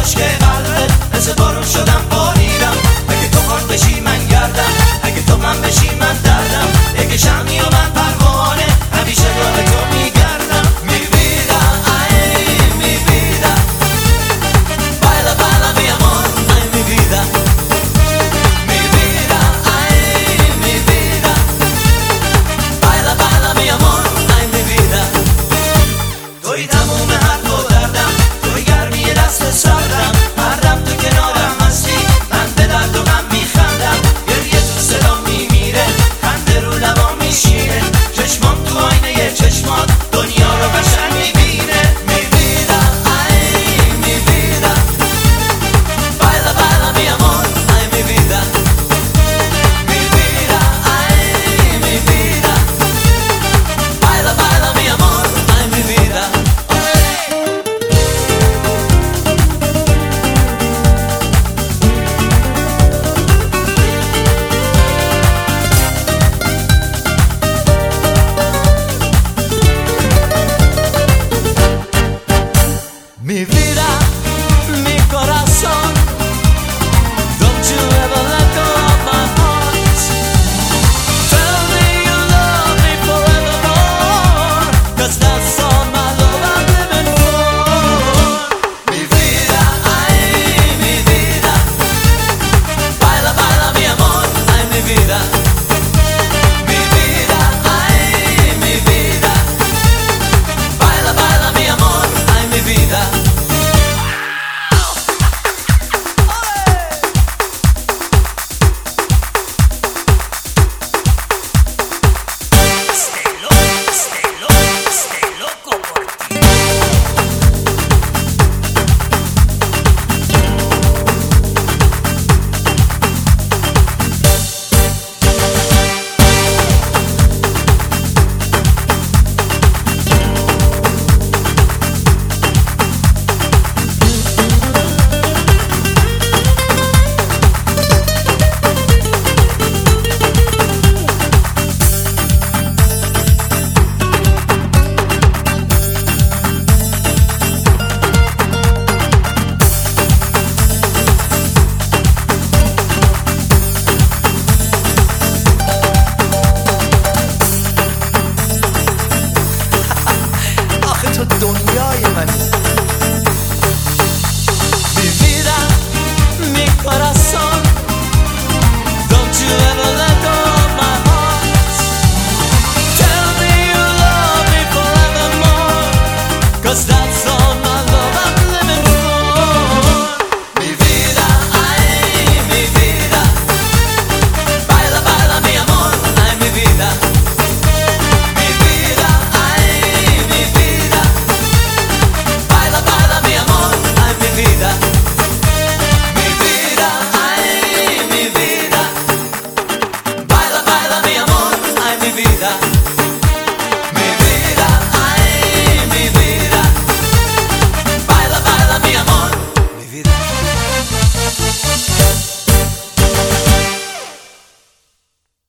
عشق قلبت مثل بارون شدم باریدم. اگه تو خاک بشی من گردم، اگه تو غم بشی من دردم. اگه شمی و من پروانه همیشه دور تو میگردم. Mi vida, ay mi vida, baila, baila mi amor, ay mi vida. Mi vida, ay mi vida, baila, baila mi amor, ay mi vida. توی تموم